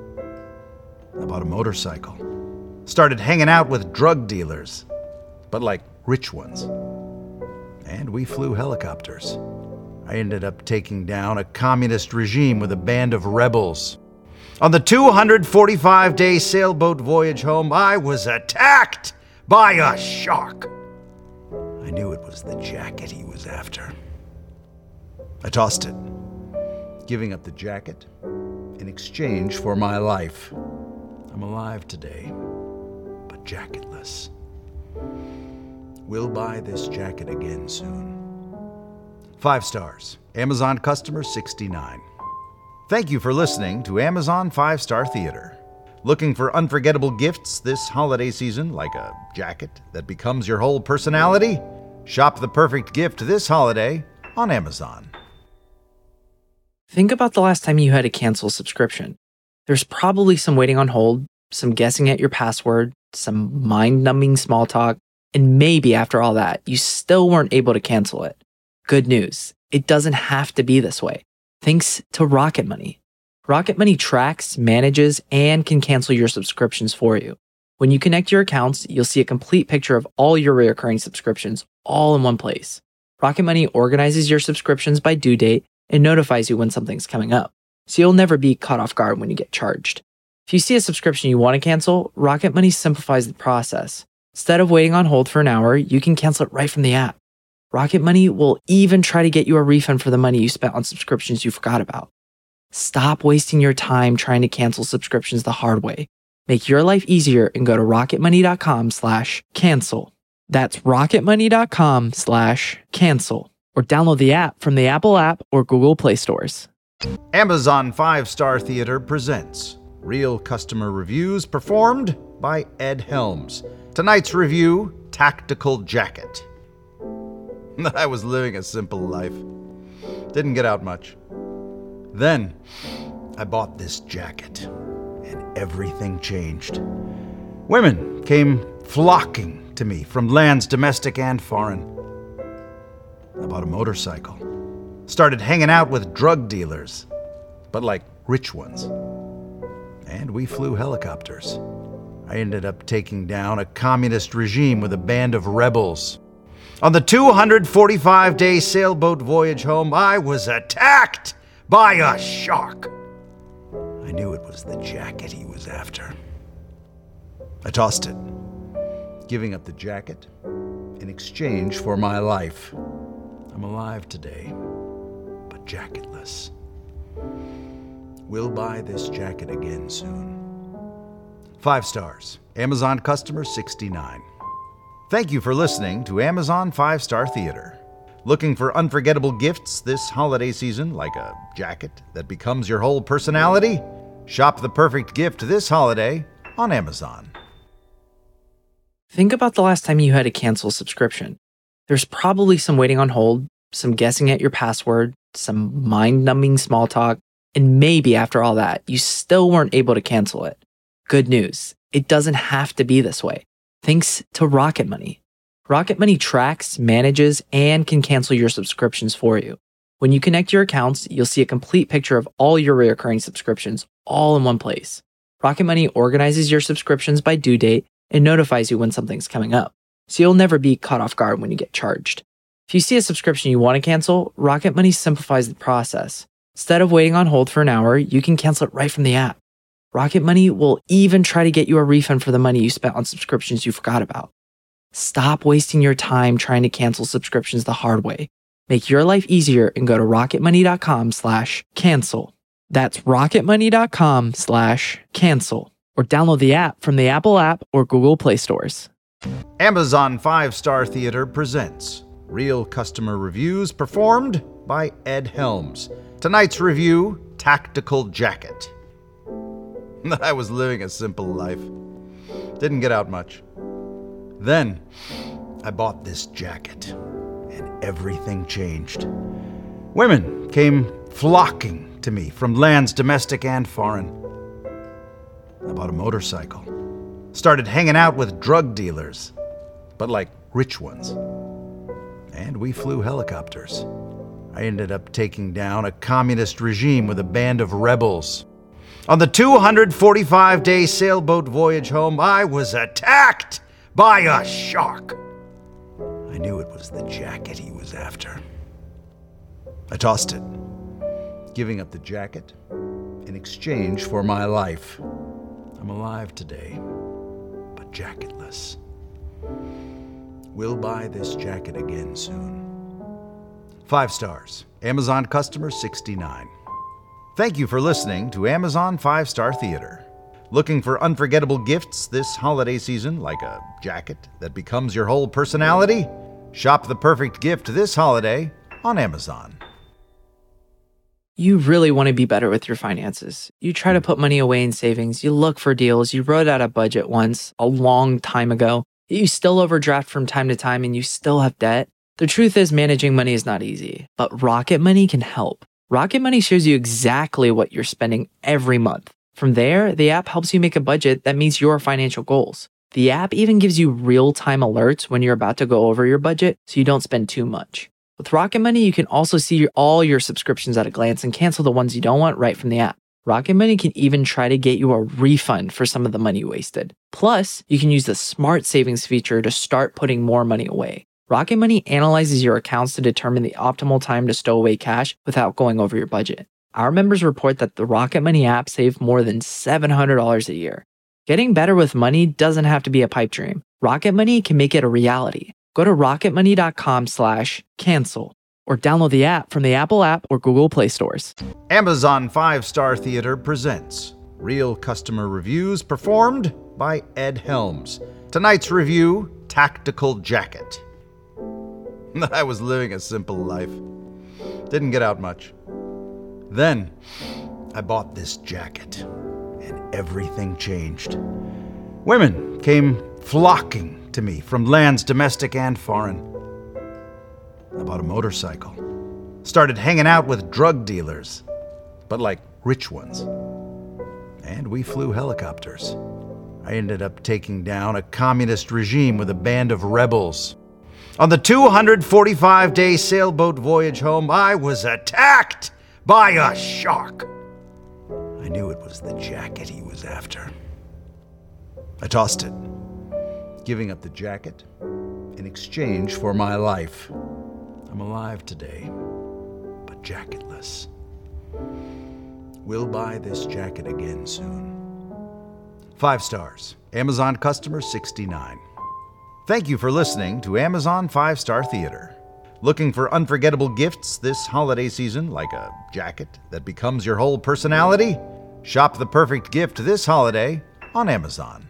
Speaker 4: I bought a motorcycle. Started hanging out with drug dealers, but like rich ones. And we flew helicopters. I ended up taking down a communist regime with a band of rebels. On the 245-day sailboat voyage home, I was attacked by a shark. I knew it was the jacket he was after. I tossed it, giving up the jacket in exchange for my life. I'm alive today, but jacketless. We'll buy this jacket again soon. 5 stars. Amazon customer 69. Thank you for listening to Amazon 5-Star Theater. Looking for unforgettable gifts this holiday season, like a jacket that becomes your whole personality? Shop the perfect gift this holiday on Amazon.
Speaker 2: Think about the last time you had to cancel a subscription. There's probably some waiting on hold, some guessing at your password, some mind-numbing small talk, and maybe after all that, you still weren't able to cancel it. Good news, it doesn't have to be this way. Thanks to Rocket Money. Rocket Money tracks, manages, and can cancel your subscriptions for you. When you connect your accounts, you'll see a complete picture of all your recurring subscriptions all in one place. Rocket Money organizes your subscriptions by due date and notifies you when something's coming up, so you'll never be caught off guard when you get charged. If you see a subscription you want to cancel, Rocket Money simplifies the process. Instead of waiting on hold for an hour, you can cancel it right from the app. Rocket Money will even try to get you a refund for the money you spent on subscriptions you forgot about. Stop wasting your time trying to cancel subscriptions the hard way. Make your life easier and go to rocketmoney.com/cancel. That's rocketmoney.com/cancel. Or download the app from the Apple app or Google Play stores.
Speaker 4: Amazon 5-Star Theater presents Real Customer Reviews performed by Ed Helms. Tonight's review, Tactical Jacket. I was living a simple life. Didn't get out much. Then, I bought this jacket, and everything changed. Women came flocking to me from lands domestic and foreign. I bought a motorcycle. Started hanging out with drug dealers, but like rich ones. And we flew helicopters. I ended up taking down a communist regime with a band of rebels. On the 245-day sailboat voyage home, I was attacked by a shark. I knew it was the jacket he was after. I tossed it, giving up the jacket in exchange for my life. I'm alive today, but jacketless. We'll buy this jacket again soon. 5 stars. Amazon customer 69. Thank you for listening to Amazon 5-Star Theater. Looking for unforgettable gifts this holiday season, like a jacket that becomes your whole personality? Shop the perfect gift this holiday on Amazon.
Speaker 2: Think about the last time you had to cancel a subscription. There's probably some waiting on hold, some guessing at your password, some mind-numbing small talk, and maybe after all that, you still weren't able to cancel it. Good news, it doesn't have to be this way. Thanks to Rocket Money. Rocket Money tracks, manages, and can cancel your subscriptions for you. When you connect your accounts, you'll see a complete picture of all your recurring subscriptions all in one place. Rocket Money organizes your subscriptions by due date and notifies you when something's coming up, so you'll never be caught off guard when you get charged. If you see a subscription you want to cancel, Rocket Money simplifies the process. Instead of waiting on hold for an hour, you can cancel it right from the app. Rocket Money will even try to get you a refund for the money you spent on subscriptions you forgot about. Stop wasting your time trying to cancel subscriptions the hard way. Make your life easier and go to rocketmoney.com/cancel. That's rocketmoney.com/cancel. Or download the app from the Apple app or Google Play stores.
Speaker 4: Amazon 5-Star Theater presents real customer reviews performed by Ed Helms. Tonight's review, Tactical Jacket. I was living a simple life. Didn't get out much. Then, I bought this jacket, and everything changed. Women came flocking to me from lands domestic and foreign. I bought a motorcycle. Started hanging out with drug dealers, but like rich ones. And we flew helicopters. I ended up taking down a communist regime with a band of rebels. On the 245-day sailboat voyage home, I was attacked by a shark. I knew it was the jacket he was after. I tossed it, giving up the jacket in exchange for my life. I'm alive today, but jacketless. We'll buy this jacket again soon. 5 stars. Amazon customer 69. Thank you for listening to Amazon 5-Star Theater. Looking for unforgettable gifts this holiday season, like a jacket that becomes your whole personality? Shop the perfect gift this holiday on Amazon.
Speaker 2: You really want to be better with your finances. You try to put money away in savings. You look for deals. You wrote out a budget once, a long time ago. You still overdraft from time to time and you still have debt. The truth is, managing money is not easy, but Rocket Money can help. Rocket Money shows you exactly what you're spending every month. From there, the app helps you make a budget that meets your financial goals. The app even gives you real-time alerts when you're about to go over your budget so you don't spend too much. With Rocket Money, you can also see all your subscriptions at a glance and cancel the ones you don't want right from the app. Rocket Money can even try to get you a refund for some of the money you wasted. Plus, you can use the Smart Savings feature to start putting more money away. Rocket Money analyzes your accounts to determine the optimal time to stow away cash without going over your budget. Our members report that the Rocket Money app saved more than $700 a year. Getting better with money doesn't have to be a pipe dream. Rocket Money can make it a reality. Go to rocketmoney.com/cancel or download the app from the Apple app or Google Play stores.
Speaker 4: Amazon 5-Star Theater presents real customer reviews performed by Ed Helms. Tonight's review, Tactical Jacket. I was living a simple life. Didn't get out much. Then, I bought this jacket, and everything changed. Women came flocking to me from lands domestic and foreign. I bought a motorcycle. Started hanging out with drug dealers, but like rich ones. And we flew helicopters. I ended up taking down a communist regime with a band of rebels. On the 245-day sailboat voyage home, I was attacked by a shark. I knew it was the jacket he was after. I tossed it, giving up the jacket in exchange for my life. I'm alive today, but jacketless. We'll buy this jacket again soon. 5 stars. Amazon customer 69. Thank you for listening to Amazon 5-Star Theater. Looking for unforgettable gifts this holiday season, like a jacket that becomes your whole personality? Shop the perfect gift this holiday on Amazon.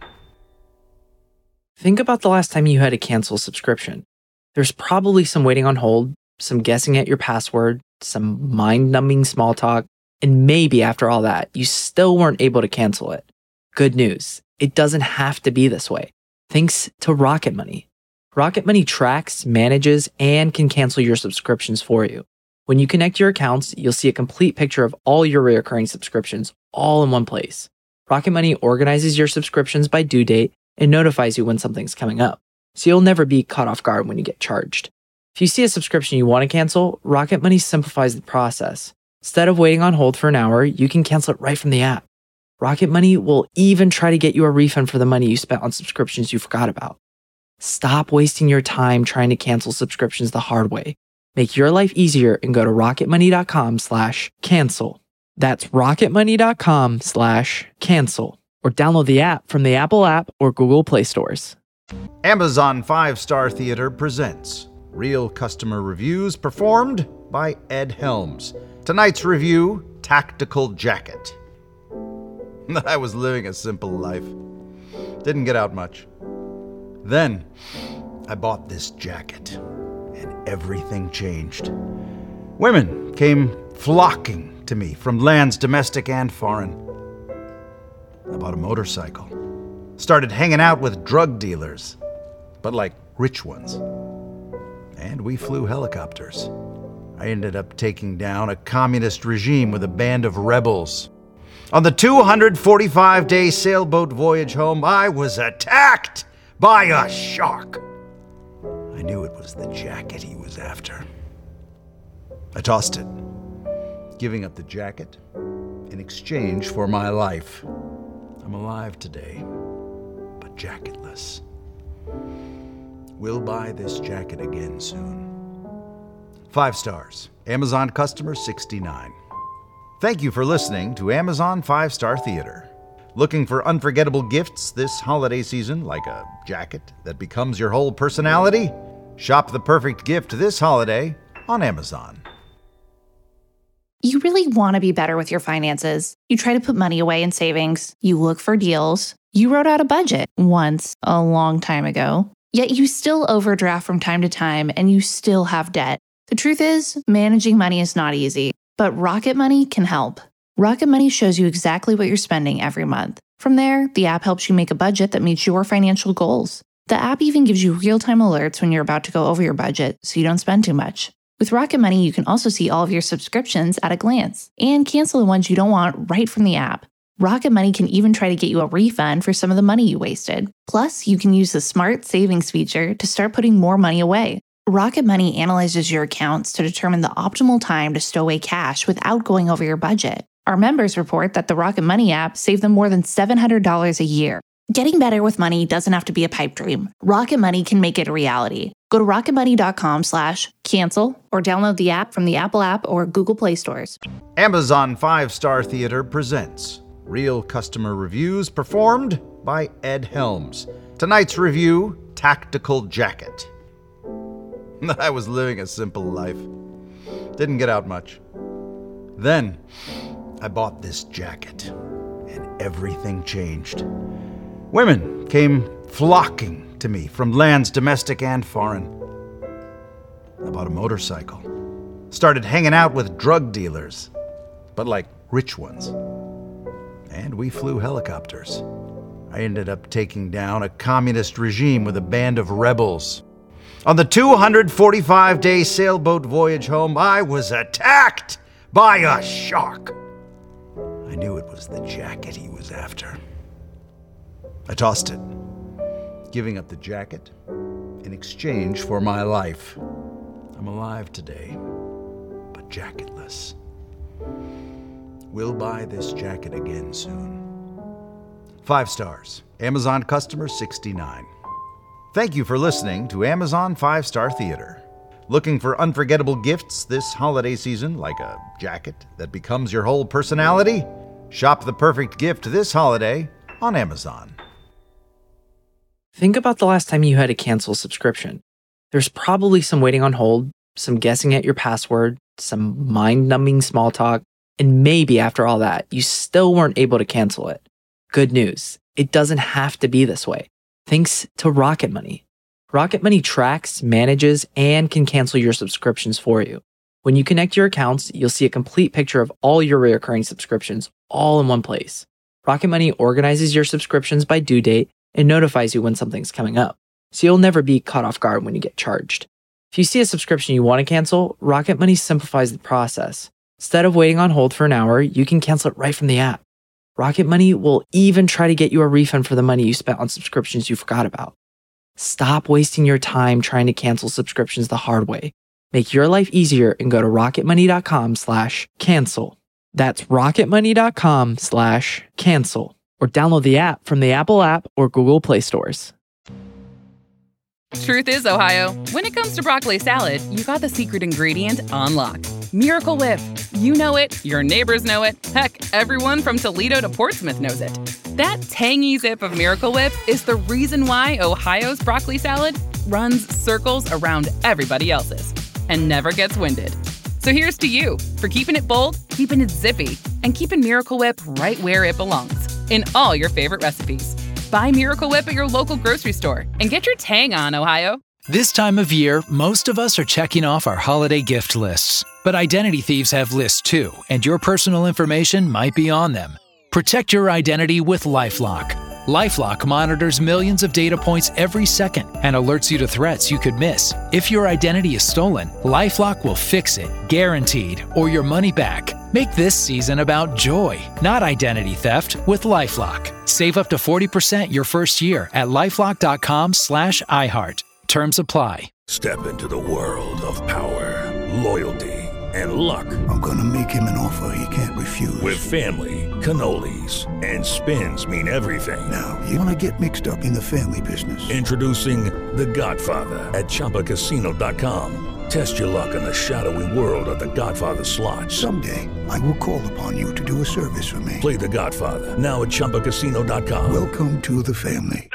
Speaker 2: Think about the last time you had to cancel a subscription. There's probably some waiting on hold, some guessing at your password, some mind-numbing small talk, and maybe after all that, you still weren't able to cancel it. Good news, it doesn't have to be this way. Thanks to Rocket Money. Rocket Money tracks, manages, and can cancel your subscriptions for you. When you connect your accounts, you'll see a complete picture of all your recurring subscriptions all in one place. Rocket Money organizes your subscriptions by due date and notifies you when something's coming up, so you'll never be caught off guard when you get charged. If you see a subscription you want to cancel, Rocket Money simplifies the process. Instead of waiting on hold for an hour, you can cancel it right from the app. Rocket Money will even try to get you a refund for the money you spent on subscriptions you forgot about. Stop wasting your time trying to cancel subscriptions the hard way. Make your life easier and go to rocketmoney.com/cancel. That's rocketmoney.com/cancel. Or download the app from the Apple app or Google Play stores.
Speaker 4: Amazon 5-Star Theater presents real customer reviews performed by Ed Helms. Tonight's review, Tactical Jacket. I was living a simple life. Didn't get out much. Then, I bought this jacket, and everything changed. Women came flocking to me from lands domestic and foreign. I bought a motorcycle. Started hanging out with drug dealers, but like rich ones. And we flew helicopters. I ended up taking down a communist regime with a band of rebels. On the 245-day sailboat voyage home, I was attacked by a shark. I knew it was the jacket he was after. I tossed it, giving up the jacket in exchange for my life. I'm alive today, but jacketless. We'll buy this jacket again soon. 5 stars. Amazon customer 69. Thank you for listening to Amazon 5-Star Theater. Looking for unforgettable gifts this holiday season, like a jacket that becomes your whole personality? Shop the perfect gift this holiday on Amazon.
Speaker 3: You really want to be better with your finances. You try to put money away in savings. You look for deals. You wrote out a budget once, a long time ago. Yet you still overdraft from time to time and you still have debt. The truth is, managing money is not easy, but Rocket Money can help. Rocket Money shows you exactly what you're spending every month. From there, the app helps you make a budget that meets your financial goals. The app even gives you real-time alerts when you're about to go over your budget so you don't spend too much. With Rocket Money, you can also see all of your subscriptions at a glance and cancel the ones you don't want right from the app. Rocket Money can even try to get you a refund for some of the money you wasted. Plus, you can use the Smart Savings feature to start putting more money away. Rocket Money analyzes your accounts to determine the optimal time to stow away cash without going over your budget. Our members report that the Rocket Money app saved them more than $700 a year. Getting better with money doesn't have to be a pipe dream. Rocket Money can make it a reality. Go to rocketmoney.com/cancel or download the app from the Apple app or Google Play stores.
Speaker 4: Amazon 5-Star Theater presents real customer reviews performed by Ed Helms. Tonight's review, Tactical Jacket. I was living a simple life. Didn't get out much. Then, I bought this jacket, and everything changed. Women came flocking to me from lands domestic and foreign. I bought a motorcycle. Started hanging out with drug dealers, but like rich ones. And we flew helicopters. I ended up taking down a communist regime with a band of rebels. On the 245-day sailboat voyage home, I was attacked by a shark. I knew it was the jacket he was after. I tossed it, giving up the jacket in exchange for my life. I'm alive today, but jacketless. We'll buy this jacket again soon. 5 stars. Amazon customer 69. Thank you for listening to Amazon 5-Star Theater. Looking for unforgettable gifts this holiday season, like a jacket that becomes your whole personality? Shop the perfect gift this holiday on Amazon.
Speaker 2: Think about the last time you had to cancel a subscription. There's probably some waiting on hold, some guessing at your password, some mind-numbing small talk, and maybe after all that, you still weren't able to cancel it. Good news, it doesn't have to be this way. Thanks to Rocket Money. Rocket Money tracks, manages, and can cancel your subscriptions for you. When you connect your accounts, you'll see a complete picture of all your recurring subscriptions all in one place. Rocket Money organizes your subscriptions by due date It notifies you when something's coming up, so you'll never be caught off guard when you get charged. If you see a subscription you want to cancel, Rocket Money simplifies the process. Instead of waiting on hold for an hour, you can cancel it right from the app. Rocket Money will even try to get you a refund for the money you spent on subscriptions you forgot about. Stop wasting your time trying to cancel subscriptions the hard way. Make your life easier and go to rocketmoney.com/cancel. That's rocketmoney.com/cancel. Or download the app from the Apple app or Google Play stores.
Speaker 12: Truth is, Ohio, when it comes to broccoli salad, you got the secret ingredient on lock. Miracle Whip. You know it, your neighbors know it, heck, everyone from Toledo to Portsmouth knows it. That tangy zip of Miracle Whip is the reason why Ohio's broccoli salad runs circles around everybody else's and never gets winded. So here's to you for keeping it bold, keeping it zippy, and keeping Miracle Whip right where it belongs, in all your favorite recipes. Buy Miracle Whip at your local grocery store and get your tang on, Ohio.
Speaker 13: This time of year, most of us are checking off our holiday gift lists. But identity thieves have lists too, and your personal information might be on them. Protect your identity with LifeLock. LifeLock monitors millions of data points every second and alerts you to threats you could miss. If your identity is stolen, LifeLock will fix it, guaranteed, or your money back. Make this season about joy, not identity theft, with LifeLock. Save up to 40% your first year at LifeLock.com/iHeart. Terms apply.
Speaker 14: Step into the world of power, loyalty, and luck.
Speaker 15: I'm gonna make him an offer he can't refuse.
Speaker 14: With family, cannolis, and spins mean everything.
Speaker 15: Now, you wanna get mixed up in the family business.
Speaker 14: Introducing The Godfather at ChumbaCasino.com. Test your luck in the shadowy world of The Godfather slot.
Speaker 15: Someday, I will call upon you to do a service for me.
Speaker 14: Play The Godfather, now at ChumbaCasino.com.
Speaker 15: Welcome to the family.